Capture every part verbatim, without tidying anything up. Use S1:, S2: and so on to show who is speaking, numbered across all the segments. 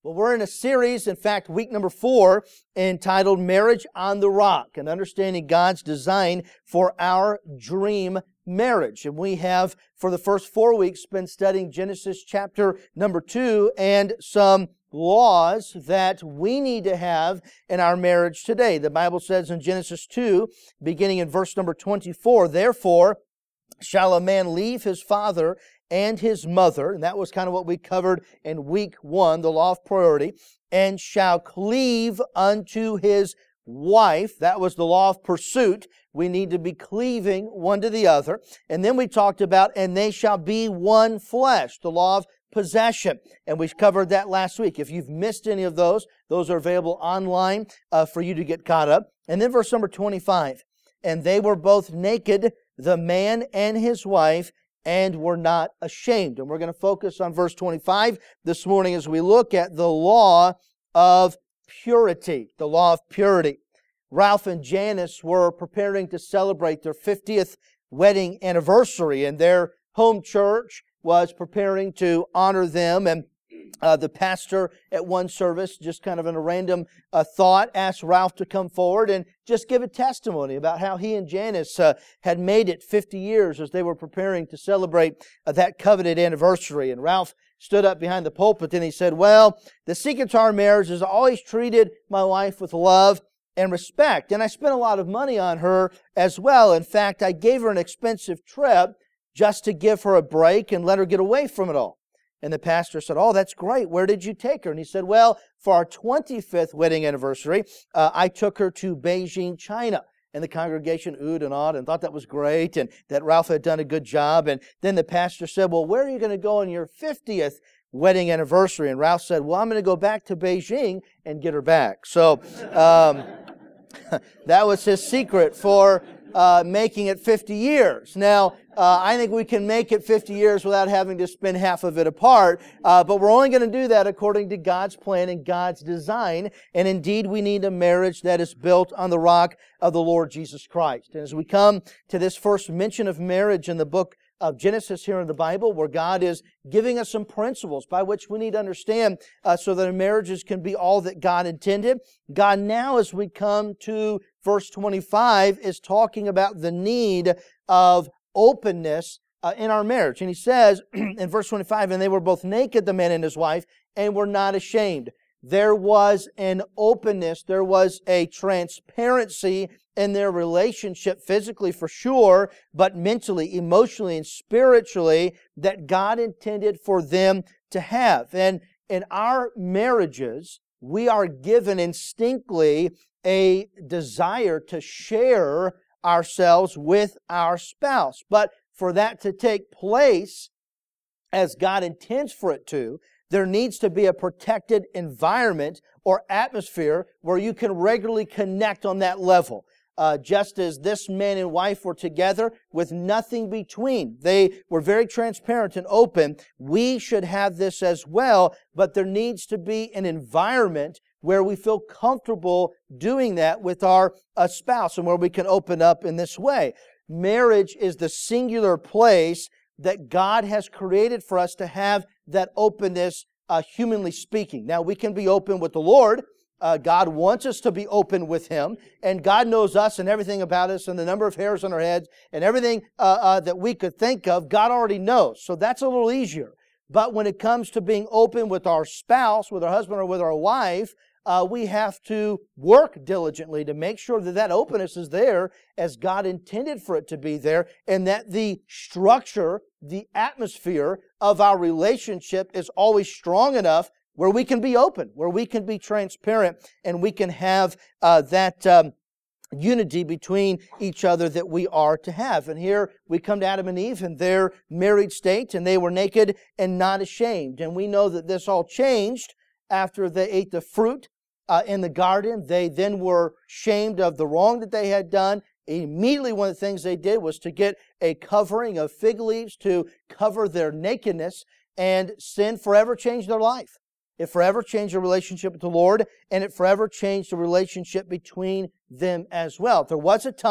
S1: Well, we're in a series, in fact, week number four, entitled Marriage on the Rock, and understanding God's design for our dream marriage. And we have, for the first four weeks, been studying Genesis chapter number two and some laws that we need to have in our marriage today. The Bible says in Genesis two, beginning in verse number twenty-four, "Therefore shall a man leave his father and his mother," and that was kind of what we covered in week one, the law of priority, "and shall cleave unto his wife." That was the law of pursuit. We need to be cleaving one to the other. And then we talked about, "and they shall be one flesh," the law of possession. And we covered that last week. If you've missed any of those, those are available online uh, for you to get caught up. And then verse number twenty-five, "And they were both naked, the man and his wife, and were not ashamed." And we're going to focus on verse twenty-five this morning as we look at the law of purity. The law of purity. Ralph and Janice were preparing to celebrate their fiftieth wedding anniversary, and their home church was preparing to honor them. And uh, the pastor at one service, just kind of in a random uh, thought, asked Ralph to come forward and just give a testimony about how he and Janice uh, had made it fifty years as they were preparing to celebrate uh, that coveted anniversary. And Ralph stood up behind the pulpit and he said, "Well, the secret to our marriage is I always treated my wife with love and respect. And I spent a lot of money on her as well. In fact, I gave her an expensive trip just to give her a break and let her get away from it all." And the pastor said, "Oh, that's great. Where did you take her?" And he said, "Well, for our twenty-fifth wedding anniversary, uh, I took her to Beijing, China." And the congregation oohed and awed and thought that was great and that Ralph had done a good job. And then the pastor said, "Well, where are you going to go on your fiftieth wedding anniversary?" And Ralph said, "Well, I'm going to go back to Beijing and get her back." So um, that was his secret for uh, making it fifty years. Now, uh, I think we can make it fifty years without having to spend half of it apart, uh, but we're only going to do that according to God's plan and God's design. And indeed, we need a marriage that is built on the rock of the Lord Jesus Christ. And as we come to this first mention of marriage in the book of Genesis here in the Bible, where God is giving us some principles by which we need to understand uh, so that our marriages can be all that God intended. God now, as we come to verse twenty-five, is talking about the need of openness uh, in our marriage. And he says in verse twenty-five, "And they were both naked, the man and his wife, and were not ashamed." There was an openness, there was a transparency in their relationship, physically for sure, but mentally, emotionally, and spiritually, that God intended for them to have. And in our marriages, we are given instinctively a desire to share ourselves with our spouse. But for that to take place as God intends for it to, there needs to be a protected environment or atmosphere where you can regularly connect on that level. Uh, just as this man and wife were together with nothing between. They were very transparent and open. We should have this as well, but there needs to be an environment where we feel comfortable doing that with our uh, spouse and where we can open up in this way. Marriage is the singular place that God has created for us to have that openness, uh, humanly speaking. Now, we can be open with the Lord. Uh, God wants us to be open with Him, and God knows us and everything about us and the number of hairs on our heads and everything uh, uh, that we could think of, God already knows. So that's a little easier. But when it comes to being open with our spouse, with our husband or with our wife, uh, we have to work diligently to make sure that that openness is there as God intended for it to be there, and that the structure, the atmosphere of our relationship is always strong enough where we can be open, where we can be transparent, and we can have uh, that um, unity between each other that we are to have. And here we come to Adam and Eve in their married state, and they were naked and not ashamed. And we know that this all changed after they ate the fruit uh, in the garden. They then were shamed of the wrong that they had done. Immediately one of the things they did was to get a covering of fig leaves to cover their nakedness, and sin forever changed their life. It forever changed their relationship with the Lord, and it forever changed the relationship between them as well. There was a time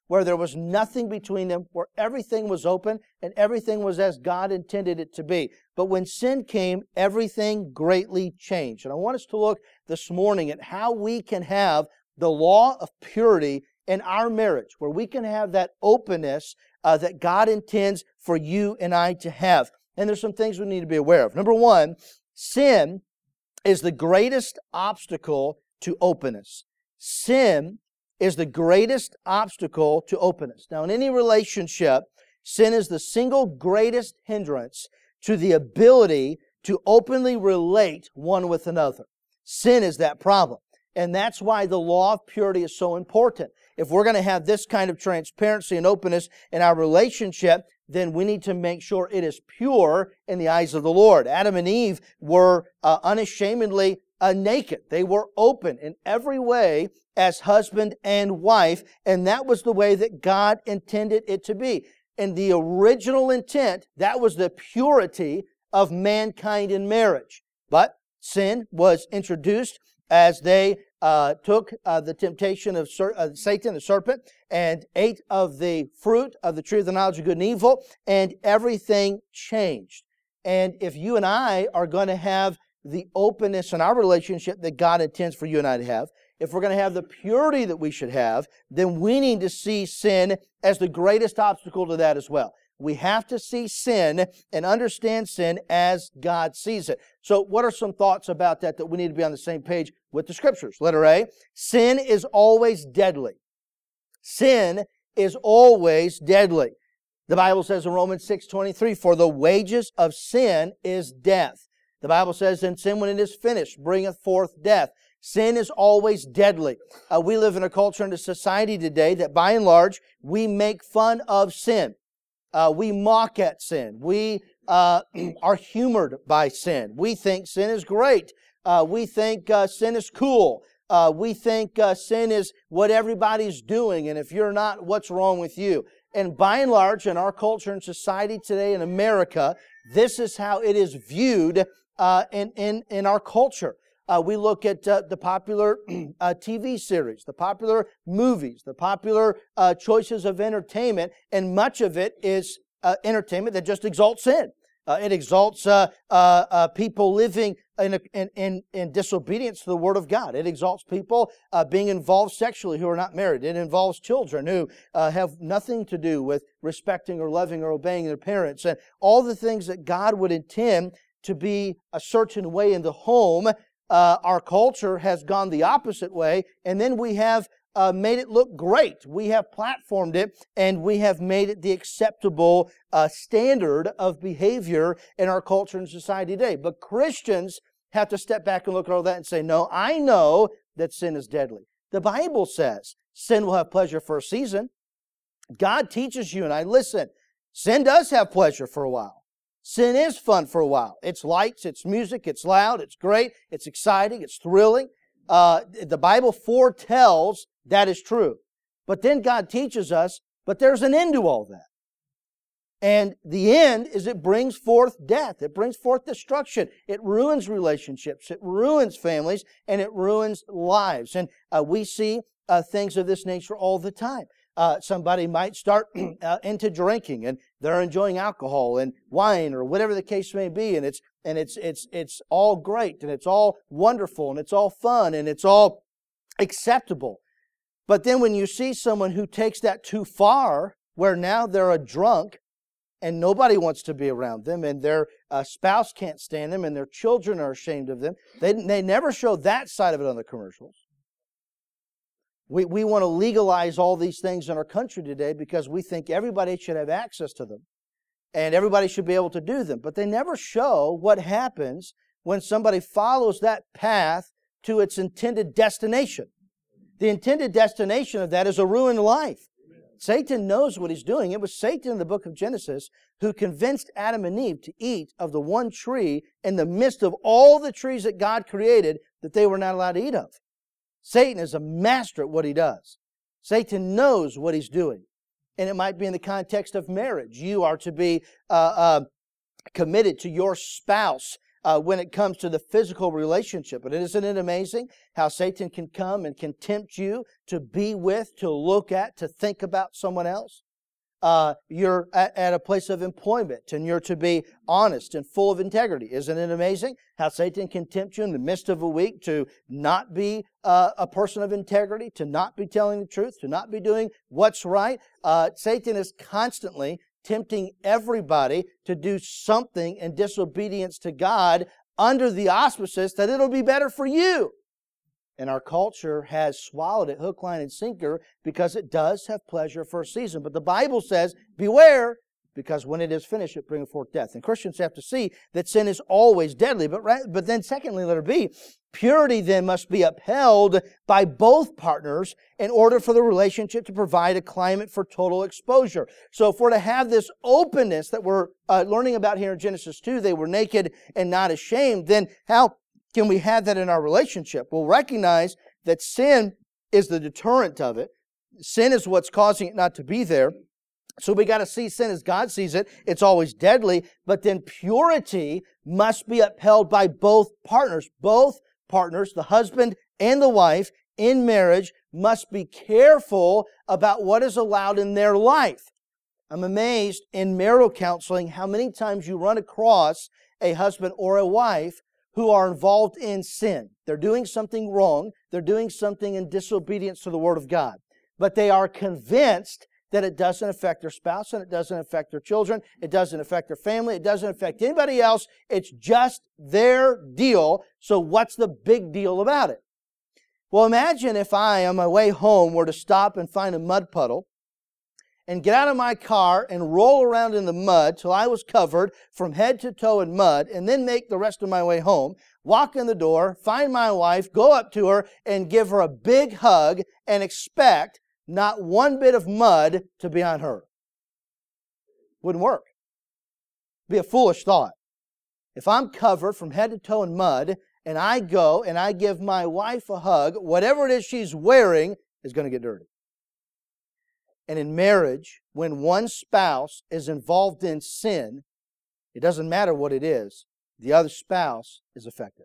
S1: where there was nothing between them, where everything was open and everything was as God intended it to be. But when sin came, everything greatly changed. And I want us to look this morning at how we can have the law of purity in our marriage, where we can have that openness uh, that God intends for you and I to have. And there's some things we need to be aware of. Number one, sin is the greatest obstacle to openness. Sin is the greatest obstacle to openness. Now, in any relationship, sin is the single greatest hindrance to the ability to openly relate one with another. Sin is that problem. And that's why the law of purity is so important. If we're going to have this kind of transparency and openness in our relationship, then we need to make sure it is pure in the eyes of the Lord. Adam and Eve were uh, unashamedly uh, naked. They were open in every way as husband and wife, and that was the way that God intended it to be. In the original intent, that was the purity of mankind in marriage. But sin was introduced as they uh, took uh, the temptation of ser- uh, Satan, the serpent, and ate of the fruit of the tree of the knowledge of good and evil, and everything changed. And if you and I are going to have the openness in our relationship that God intends for you and I to have, if we're going to have the purity that we should have, then we need to see sin as the greatest obstacle to that as well. We have to see sin and understand sin as God sees it. So what are some thoughts about that that we need to be on the same page with the Scriptures? Letter A, sin is always deadly. Sin is always deadly. The Bible says in Romans six twenty-three, for the wages of sin is death. The Bible says, and sin when it is finished bringeth forth death. Sin is always deadly. Uh, we live in a culture and a society today that by and large, we make fun of sin. Uh, we mock at sin. We uh, are humored by sin. We think sin is great. Uh, we think uh, sin is cool. Uh, we think uh, sin is what everybody's doing, and if you're not, what's wrong with you? And by and large, in our culture and society today in America, this is how it is viewed uh, in, in, in our culture. Uh, we look at uh, the popular uh, T V series, the popular movies, the popular uh, choices of entertainment, and much of it is uh, entertainment that just exalts sin. Uh, it exalts uh, uh, uh, people living in, a, in, in, in disobedience to the Word of God. It exalts people uh, being involved sexually who are not married. It involves children who uh, have nothing to do with respecting or loving or obeying their parents. And all the things that God would intend to be a certain way in the home, uh, our culture has gone the opposite way. And then we have Uh, made it look great. We have platformed it, and we have made it the acceptable uh, standard of behavior in our culture and society today. But Christians have to step back and look at all that and say, no, I know that sin is deadly. The Bible says sin will have pleasure for a season. God teaches you and I, listen, sin does have pleasure for a while. Sin is fun for a while. It's lights, it's music, it's loud, it's great, it's exciting, it's thrilling. Uh, the Bible foretells that is true. But then God teaches us, but there's an end to all that. And the end is it brings forth death. It brings forth destruction. It ruins relationships. It ruins families. And it ruins lives. And uh, we see uh, things of this nature all the time. Uh, somebody might start uh, into drinking, and they're enjoying alcohol and wine or whatever the case may be, and it's and it's it's it's all great and it's all wonderful and it's all fun and it's all acceptable. But then when you see someone who takes that too far, where now they're a drunk and nobody wants to be around them, and their uh, spouse can't stand them, and their children are ashamed of them, they they never show that side of it on the commercials. We we want to legalize all these things in our country today because we think everybody should have access to them and everybody should be able to do them. But they never show what happens when somebody follows that path to its intended destination. The intended destination of that is a ruined life. Satan knows what he's doing. It was Satan in the book of Genesis who convinced Adam and Eve to eat of the one tree in the midst of all the trees that God created that they were not allowed to eat of. Satan is a master at what he does. Satan knows what he's doing. And it might be in the context of marriage. You are to be uh, uh, committed to your spouse uh, when it comes to the physical relationship. But isn't it amazing how Satan can come and can tempt you to be with, to look at, to think about someone else? Uh, you're at, at a place of employment and you're to be honest and full of integrity. Isn't it amazing how Satan can tempt you in the midst of a week to not be uh, a person of integrity, to not be telling the truth, to not be doing what's right? Uh, Satan is constantly tempting everybody to do something in disobedience to God under the auspices that it'll be better for you. And our culture has swallowed it hook, line, and sinker because it does have pleasure for a season. But the Bible says, beware, because when it is finished, it bringeth forth death. And Christians have to see that sin is always deadly. But, but then secondly, letter B, purity then must be upheld by both partners in order for the relationship to provide a climate for total exposure. So if we're to have this openness that we're uh, learning about here in Genesis two, they were naked and not ashamed, then how can we have that in our relationship? We'll recognize that sin is the deterrent of it. Sin is what's causing it not to be there. So we got to see sin as God sees it. It's always deadly. But then purity must be upheld by both partners. Both partners, the husband and the wife in marriage, must be careful about what is allowed in their life. I'm amazed in marital counseling how many times you run across a husband or a wife who are involved in sin. They're doing something wrong. They're doing something in disobedience to the Word of God. But they are convinced that it doesn't affect their spouse and it doesn't affect their children. It doesn't affect their family. It doesn't affect anybody else. It's just their deal. So what's the big deal about it? Well, imagine if I, on my way home, were to stop and find a mud puddle and get out of my car and roll around in the mud till I was covered from head to toe in mud, and then make the rest of my way home, walk in the door, find my wife, go up to her, and give her a big hug, and expect not one bit of mud to be on her. Wouldn't work. Be a foolish thought. If I'm covered from head to toe in mud, and I go and I give my wife a hug, whatever it is she's wearing is going to get dirty. And in marriage, when one spouse is involved in sin, it doesn't matter what it is, the other spouse is affected.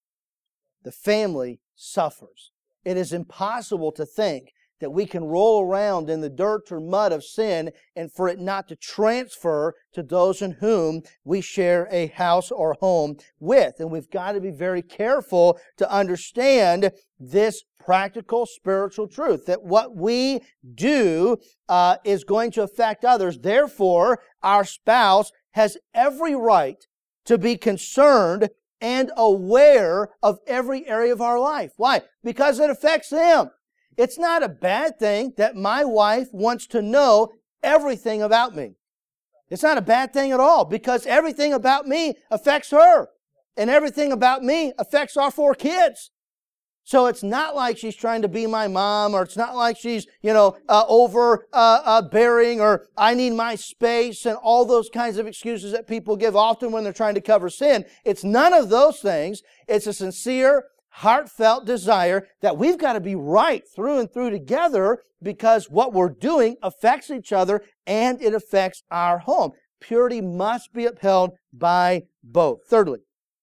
S1: The family suffers. It is impossible to think that we can roll around in the dirt or mud of sin and for it not to transfer to those in whom we share a house or home with. And we've got to be very careful to understand this practical spiritual truth, that what we do uh, is going to affect others. Therefore, our spouse has every right to be concerned and aware of every area of our life. Why? Because it affects them. It's not a bad thing that my wife wants to know everything about me. It's not a bad thing at all, because everything about me affects her. And everything about me affects our four kids. So it's not like she's trying to be my mom, or it's not like she's, you know, uh, over uh, uh, bearing, or I need my space, and all those kinds of excuses that people give often when they're trying to cover sin. It's none of those things. It's a sincere, heartfelt desire that we've got to be right through and through together, because what we're doing affects each other and it affects our home. Purity must be upheld by both. Thirdly,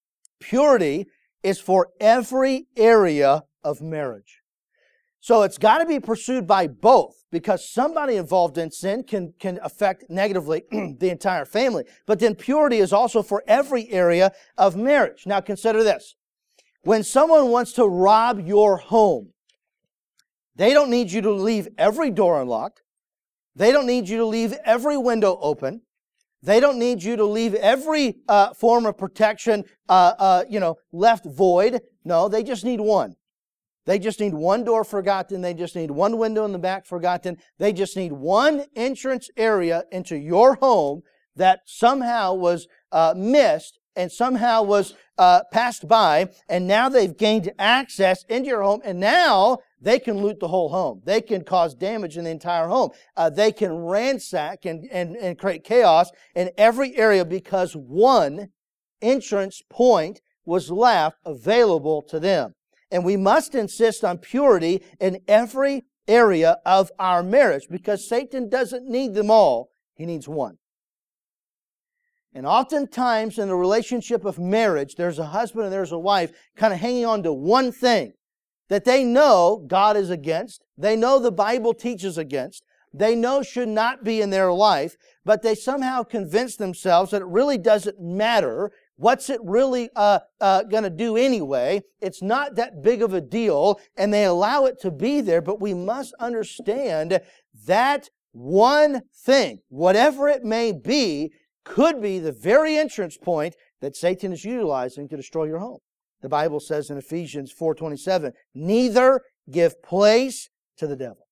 S1: purity is for every area of marriage. So it's got to be pursued by both, because somebody involved in sin can, can affect negatively the entire family. But then purity is also for every area of marriage. Now consider this. When someone wants to rob your home, they don't need you to leave every door unlocked. They don't need you to leave every window open. They don't need you to leave every uh, form of protection, uh, uh, you know, left void. No, they just need one. They just need one door forgotten. They just need one window in the back forgotten. They just need one entrance area into your home that somehow was uh, missed and somehow was uh, passed by, and now they've gained access into your home, and now they can loot the whole home. They can cause damage in the entire home. Uh, they can ransack and, and, and create chaos in every area, because one entrance point was left available to them. And we must insist on purity in every area of our marriage, because Satan doesn't need them all. He needs one. And oftentimes in the relationship of marriage, there's a husband and there's a wife kind of hanging on to one thing that they know God is against, they know the Bible teaches against, they know should not be in their life, but they somehow convince themselves that it really doesn't matter. What's it really uh, uh, going to do anyway? It's not that big of a deal, and they allow it to be there, but we must understand that one thing, whatever it may be, could be the very entrance point that Satan is utilizing to destroy your home. The Bible says in Ephesians four twenty-seven, neither give place to the devil.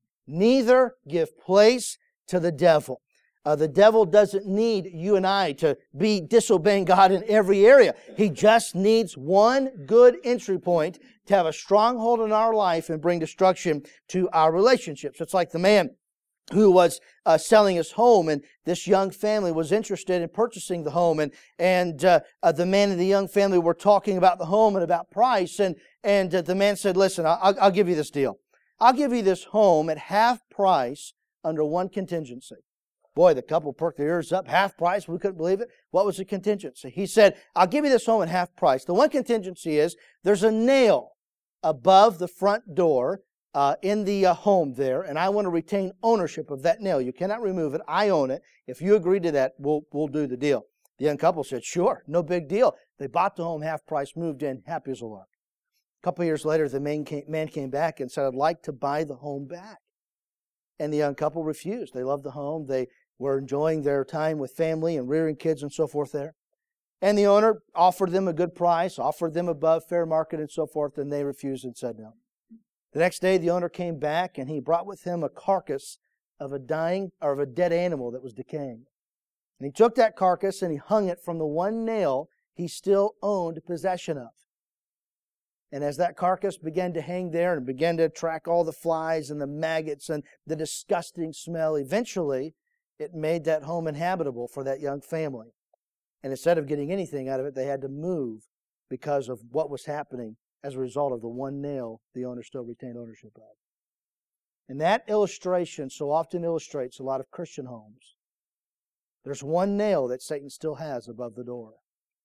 S1: Neither give place to the devil. Uh, the devil doesn't need you and I to be disobeying God in every area. He just needs one good entry point to have a stronghold in our life and bring destruction to our relationships. It's like the man who was uh, selling his home, and this young family was interested in purchasing the home, and and uh, uh, the man and the young family were talking about the home and about price, and and uh, the man said, "Listen, I'll, I'll give you this deal. I'll give you this home at half price under one contingency." Boy, the couple perked their ears up. Half price? We couldn't believe it. What was the contingency? He said, "I'll give you this home at half price. The one contingency is there's a nail above the front door uh, in the uh, home there, and I want to retain ownership of that nail. You cannot remove it. I own it. If you agree to that, we'll we'll do the deal." The young couple said, "Sure, no big deal." They bought the home half price, moved in, happy as a lark. A couple of years later, the man came, man came back and said, "I'd like to buy the home back." And the young couple refused. They loved the home. They were enjoying their time with family and rearing kids and so forth there. And the owner offered them a good price, offered them above fair market and so forth, and they refused and said no. The next day, the owner came back, and he brought with him a carcass of a dying, or of a dead animal that was decaying. And he took that carcass and he hung it from the one nail he still owned possession of. And as that carcass began to hang there and began to attract all the flies and the maggots and the disgusting smell, eventually it made that home inhabitable for that young family. And instead of getting anything out of it, they had to move because of what was happening as a result of the one nail the owner still retained ownership of. And that illustration so often illustrates a lot of Christian homes. There's one nail that Satan still has above the door.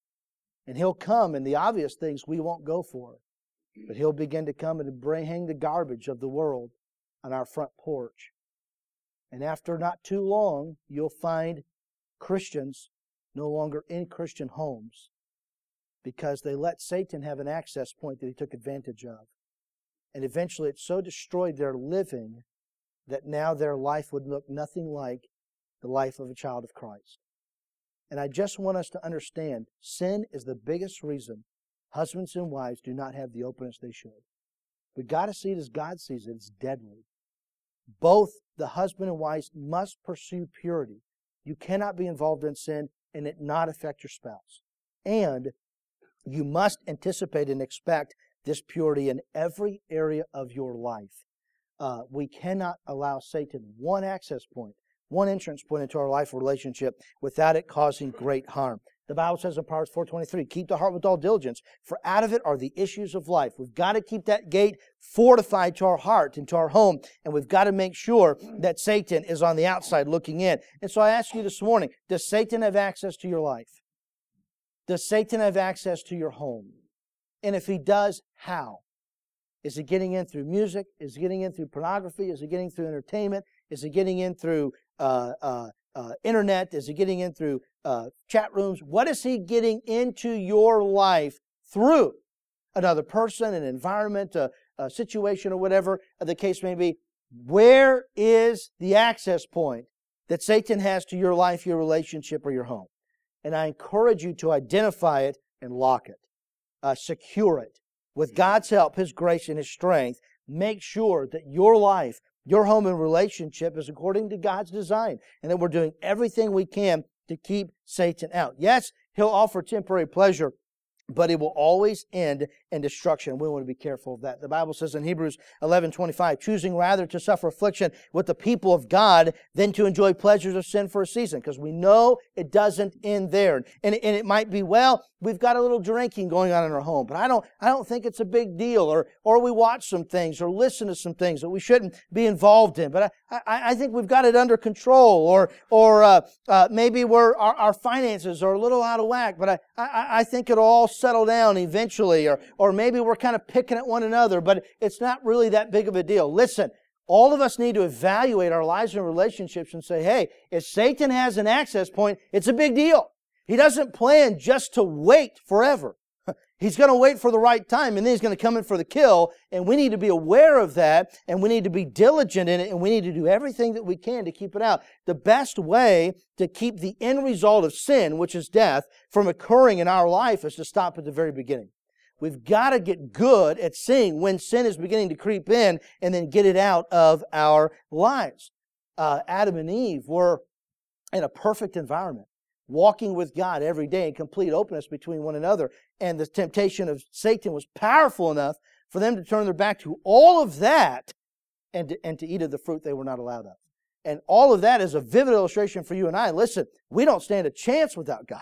S1: And he'll come, and the obvious things we won't go for. But he'll begin to come and bring, hang the garbage of the world on our front porch. And after not too long, you'll find Christians no longer in Christian homes because they let Satan have an access point that he took advantage of. And eventually it so destroyed their living that now their life would look nothing like the life of a child of Christ. And I just want us to understand, sin is the biggest reason husbands and wives do not have the openness they should. We've got to see it as God sees it. It's deadly. Both the husband and wife must pursue purity. You cannot be involved in sin and it not affect your spouse. And you must anticipate and expect this purity in every area of your life. Uh, we cannot allow Satan one access point, one entrance point into our life relationship without it causing great harm. The Bible says in Proverbs four twenty-three, keep the heart with all diligence, for out of it are the issues of life. We've got to keep that gate fortified to our heart and to our home, and we've got to make sure that Satan is on the outside looking in. And so I ask you this morning, does Satan have access to your life? Does Satan have access to your home? And if he does, how? Is he getting in through music? Is he getting in through pornography? Is he getting through entertainment? Is he getting in through uh, uh, uh, internet? Is he getting in through uh, chat rooms? What is he getting into your life through? Another person, an environment, a, a situation, or whatever the case may be. Where is the access point that Satan has to your life, your relationship, or your home? And I encourage you to identify it and lock it. Uh, secure it. With God's help, His grace, and His strength, make sure that your life, your home and relationship is according to God's design, and that we're doing everything we can to keep Satan out. Yes, he'll offer temporary pleasure but it will always end in destruction. We want to be careful of that. The Bible says in Hebrews eleven twenty-five, choosing rather to suffer affliction with the people of God than to enjoy pleasures of sin for a season, because we know it doesn't end there. And, and it might be, well, we've got a little drinking going on in our home, but I don't I don't think it's a big deal. Or or we watch some things or listen to some things that we shouldn't be involved in. But I, I, I think we've got it under control. Or or uh, uh, maybe we're our, our finances are a little out of whack, but I, I, I think it'll all settle down eventually. Or or maybe we're kind of picking at one another, but it's not really that big of a deal. Listen, all of us need to evaluate our lives and relationships and say, hey, if Satan has an access point, it's a big deal. He doesn't plan just to wait forever. He's going to wait for the right time, and then he's going to come in for the kill, and we need to be aware of that, and we need to be diligent in it, and we need to do everything that we can to keep it out. The best way to keep the end result of sin, which is death, from occurring in our life is to stop at the very beginning. We've got to get good at seeing when sin is beginning to creep in and then get it out of our lives. Uh, Adam and Eve were in a perfect environment, walking with God every day in complete openness between one another. And the temptation of Satan was powerful enough for them to turn their back to all of that and to, and to eat of the fruit they were not allowed of. And all of that is a vivid illustration for you and I. Listen, we don't stand a chance without God.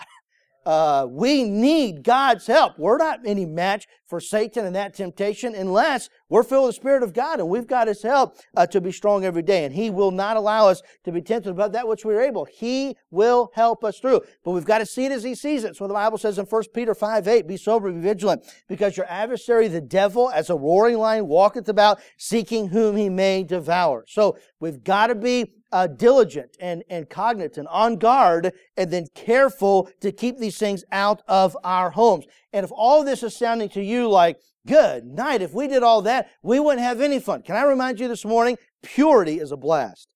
S1: Uh, we need God's help. We're not any match for Satan and that temptation unless we're filled with the Spirit of God and we've got His help uh, to be strong every day. And He will not allow us to be tempted above that which we are able. He will help us through. But we've got to see it as He sees it. So the Bible says in First Peter five eight, be sober, be vigilant, because your adversary, the devil, as a roaring lion, walketh about, seeking whom he may devour. So we've got to be Uh, diligent and, and cognizant, on guard, and then careful to keep these things out of our homes. And if all of this is sounding to you like, good night, if we did all that, we wouldn't have any fun. Can I remind you this morning, purity is a blast.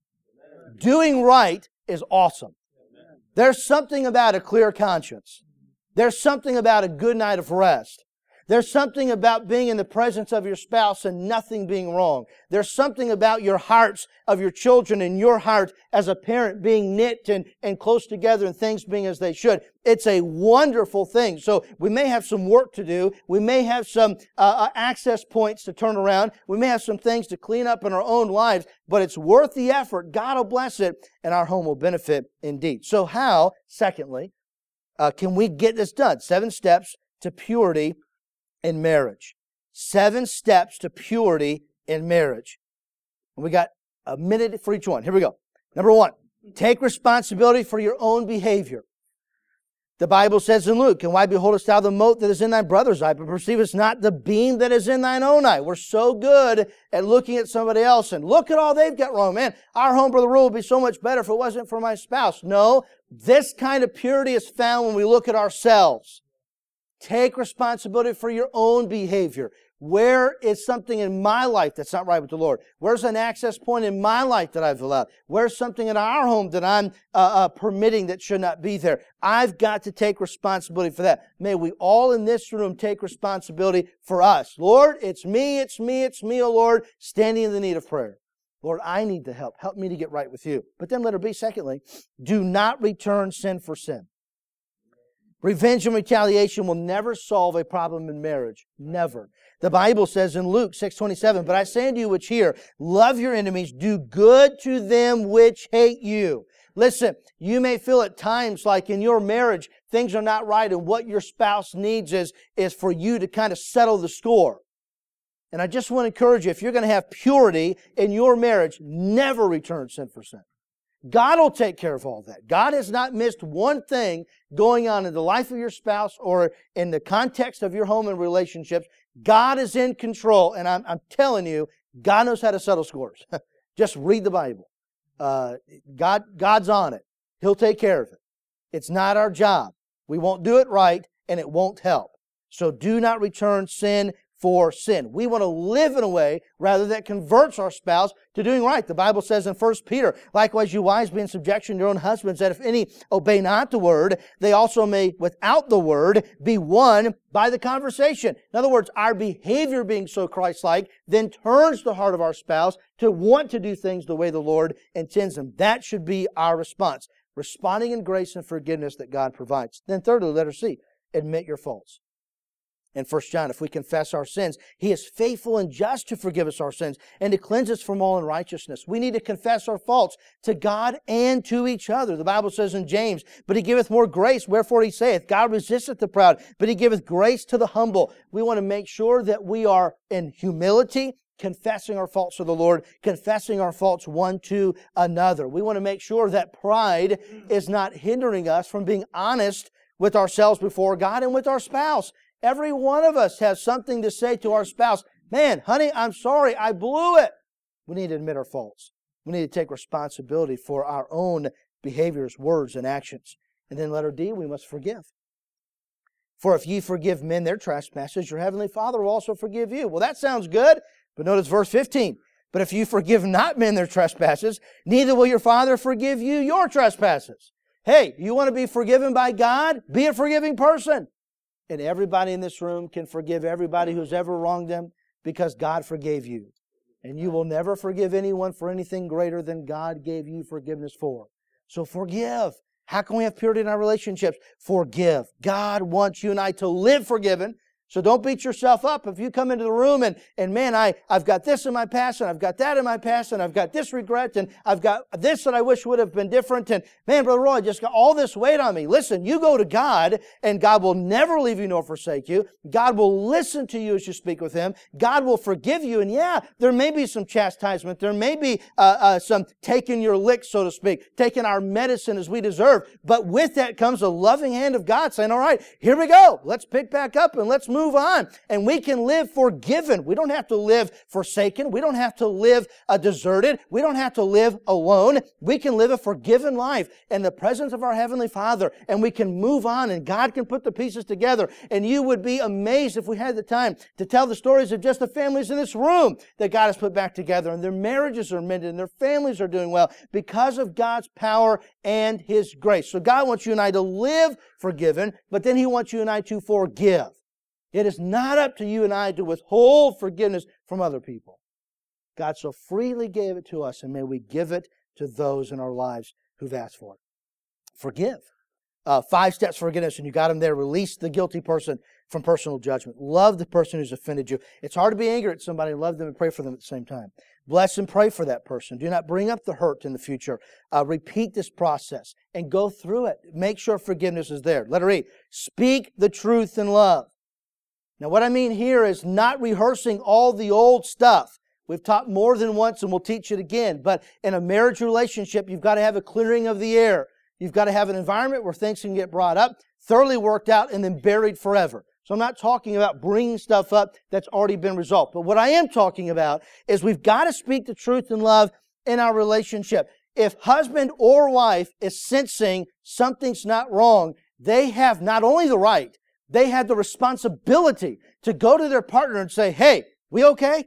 S1: Amen. Doing right is awesome. Amen. There's something about a clear conscience. There's something about a good night of rest. There's something about being in the presence of your spouse and nothing being wrong. There's something about your hearts of your children and your heart as a parent being knit and, and close together and things being as they should. It's a wonderful thing. So we may have some work to do. We may have some uh, access points to turn around. We may have some things to clean up in our own lives, but it's worth the effort. God will bless it, and our home will benefit indeed. So how, secondly, uh, can we get this done? Seven steps to purity in marriage. Seven steps to purity in marriage. And we got a minute for each one. Here we go. Number one, take responsibility for your own behavior. The Bible says in Luke, and why beholdest thou the mote that is in thy brother's eye, but perceivest not the beam that is in thine own eye? We're so good at looking at somebody else and look at all they've got wrong. Man, our home brother rule would be so much better if it wasn't for my spouse. No, this kind of purity is found when we look at ourselves. Take responsibility for your own behavior. Where is something in my life that's not right with the Lord? Where's an access point in my life that I've allowed? Where's something in our home that I'm uh, uh, permitting that should not be there? I've got to take responsibility for that. May we all in this room take responsibility for us. Lord, it's me, it's me, it's me, oh Lord, standing in the need of prayer. Lord, I need the help. Help me to get right with you. But then let it be, secondly, do not return sin for sin. Revenge and retaliation will never solve a problem in marriage. Never. The Bible says in Luke six twenty-seven, but I say unto you which hear, love your enemies, do good to them which hate you. Listen, you may feel at times like in your marriage, things are not right, and what your spouse needs is, is for you to kind of settle the score. And I just want to encourage you, if you're going to have purity in your marriage, never return sin for sin. God will take care of all that. God has not missed one thing going on in the life of your spouse or in the context of your home and relationships. God is in control, and I'm, I'm telling you, God knows how to settle scores. Just read the Bible. Uh, God, God's on it. He'll take care of it. It's not our job. We won't do it right, and it won't help. So do not return sin for sin. We want to live in a way, rather, that converts our spouse to doing right. The Bible says in First Peter, likewise you wives be in subjection to your own husbands, that if any obey not the word, they also may, without the word, be won by the conversation. In other words, our behavior being so Christ-like then turns the heart of our spouse to want to do things the way the Lord intends them. That should be our response. Responding in grace and forgiveness that God provides. Then thirdly, letter C, admit your faults. In First John, if we confess our sins, He is faithful and just to forgive us our sins and to cleanse us from all unrighteousness. We need to confess our faults to God and to each other. The Bible says in James, but He giveth more grace, wherefore He saith, God resisteth the proud, but He giveth grace to the humble. We want to make sure that we are in humility, confessing our faults to the Lord, confessing our faults one to another. We want to make sure that pride is not hindering us from being honest with ourselves before God and with our spouse. Every one of us has something to say to our spouse. Man, honey, I'm sorry, I blew it. We need to admit our faults. We need to take responsibility for our own behaviors, words, and actions. And then letter D, we must forgive. For if ye forgive men their trespasses, your heavenly Father will also forgive you. Well, that sounds good, but notice verse fifteen. But if you forgive not men their trespasses, neither will your Father forgive you your trespasses. Hey, you want to be forgiven by God? Be a forgiving person. And everybody in this room can forgive everybody who's ever wronged them because God forgave you. And you will never forgive anyone for anything greater than God gave you forgiveness for. So forgive. How can we have purity in our relationships? Forgive. God wants you and I to live forgiven. So don't beat yourself up. If you come into the room and, and man, I, I've got this in my past and I've got that in my past and I've got this regret and I've got this that I wish would have been different and man, Brother Roy, I just got all this weight on me. Listen, you go to God and God will never leave you nor forsake you. God will listen to you as you speak with Him. God will forgive you. And yeah, there may be some chastisement. There may be uh, uh, some taking your lick, so to speak, taking our medicine as we deserve. But with that comes a loving hand of God saying, all right, here we go. Let's pick back up and let's move Move on. And we can live forgiven. We don't have to live forsaken. We don't have to live uh, deserted. We don't have to live alone. We can live a forgiven life in the presence of our Heavenly Father. And we can move on and God can put the pieces together. And you would be amazed if we had the time to tell the stories of just the families in this room that God has put back together. And their marriages are mended and their families are doing well because of God's power and His grace. So God wants you and I to live forgiven, but then He wants you and I to forgive. It is not up to you and I to withhold forgiveness from other people. God so freely gave it to us, and may we give it to those in our lives who've asked for it. Forgive. Uh, five steps for forgiveness, and you got them there. Release the guilty person from personal judgment. Love the person who's offended you. It's hard to be angry at somebody and love them and pray for them at the same time. Bless and pray for that person. Do not bring up the hurt in the future. Uh, repeat this process and go through it. Make sure forgiveness is there. Letter E, speak the truth in love. Now, what I mean here is not rehearsing all the old stuff. We've taught more than once and we'll teach it again. But in a marriage relationship, you've got to have a clearing of the air. You've got to have an environment where things can get brought up, thoroughly worked out, and then buried forever. So I'm not talking about bringing stuff up that's already been resolved. But what I am talking about is we've got to speak the truth in love in our relationship. If husband or wife is sensing something's not wrong, they have not only the right, they have the responsibility to go to their partner and say, hey, we okay?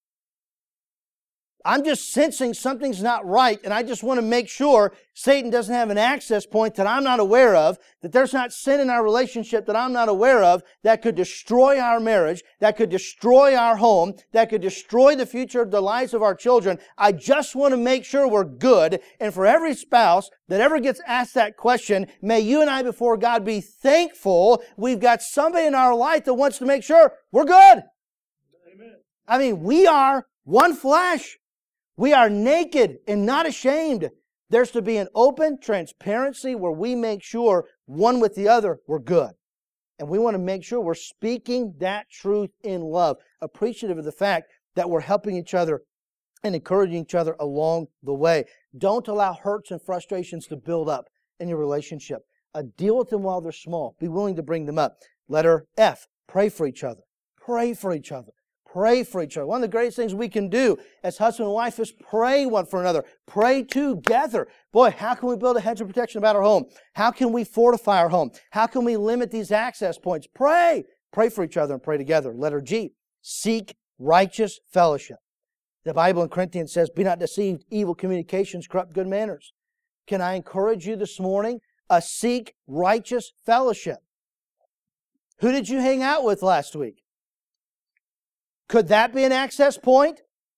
S1: I'm just sensing something's not right, and I just want to make sure Satan doesn't have an access point that I'm not aware of, that there's not sin in our relationship that I'm not aware of, that could destroy our marriage, that could destroy our home, that could destroy the future of the lives of our children. I just want to make sure we're good. And for every spouse that ever gets asked that question, may you and I before God be thankful we've got somebody in our life that wants to make sure we're good. Amen. I mean, we are one flesh. We are naked and not ashamed. There's to be an open transparency where we make sure one with the other we're good. And we want to make sure we're speaking that truth in love, appreciative of the fact that we're helping each other and encouraging each other along the way. Don't allow hurts and frustrations to build up in your relationship. Uh, deal with them while they're small. Be willing to bring them up. Letter F, pray for each other. Pray for each other. Pray for each other. One of the greatest things we can do as husband and wife is pray one for another. Pray together. Boy, how can we build a hedge of protection about our home? How can we fortify our home? How can we limit these access points? Pray. Pray for each other and pray together. Letter G, seek righteous fellowship. The Bible in Corinthians says, be not deceived, evil communications corrupt good manners. Can I encourage you this morning? Uh, seek righteous fellowship. Who did you hang out with last week? Could that be an access point?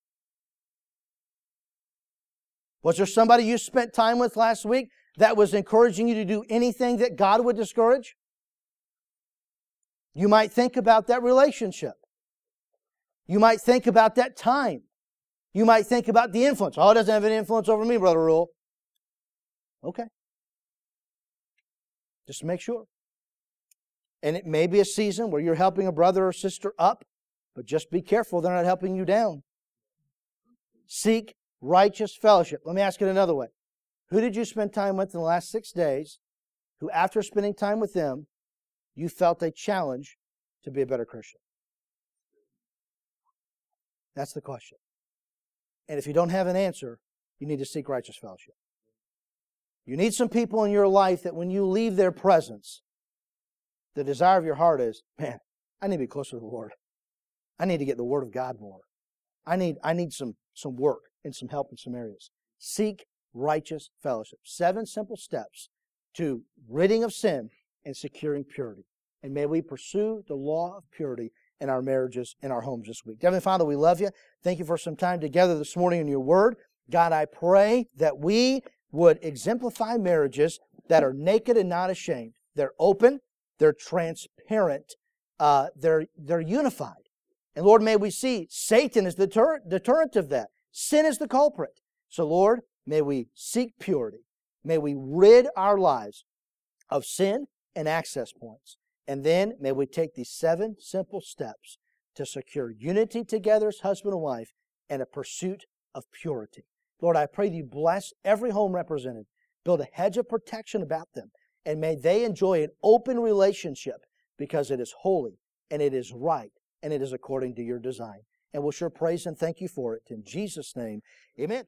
S1: Was there somebody you spent time with last week that was encouraging you to do anything that God would discourage? You might think about that relationship. You might think about that time. You might think about the influence. Oh, it doesn't have any influence over me, Brother Rule. Okay. Just make sure. And it may be a season where you're helping a brother or sister up, but just be careful they're not helping you down. Seek righteous fellowship. Let me ask it another way. Who did you spend time with in the last six days who, after spending time with them, you felt a challenge to be a better Christian? That's the question. And if you don't have an answer, you need to seek righteous fellowship. You need some people in your life that when you leave their presence, the desire of your heart is, man, I need to be closer to the Lord. I need to get the Word of God more. I need, I need some, some work and some help in some areas. Seek righteous fellowship. Seven simple steps to ridding of sin and securing purity. And may we pursue the law of purity in our marriages, in our homes this week. Heavenly Father, we love you. Thank you for some time together this morning in your Word. God, I pray that we would exemplify marriages that are naked and not ashamed. They're open, they're transparent, uh, they're, they're unified. And Lord, may we see Satan is the deter- deterrent of that. Sin is the culprit. So Lord, may we seek purity. May we rid our lives of sin and access points. And then may we take these seven simple steps to secure unity together as husband and wife and a pursuit of purity. Lord, I pray that you bless every home represented. Build a hedge of protection about them. And may they enjoy an open relationship because it is holy and it is right and it is according to your design. And we'll sure praise and thank you for it. In Jesus' name, amen.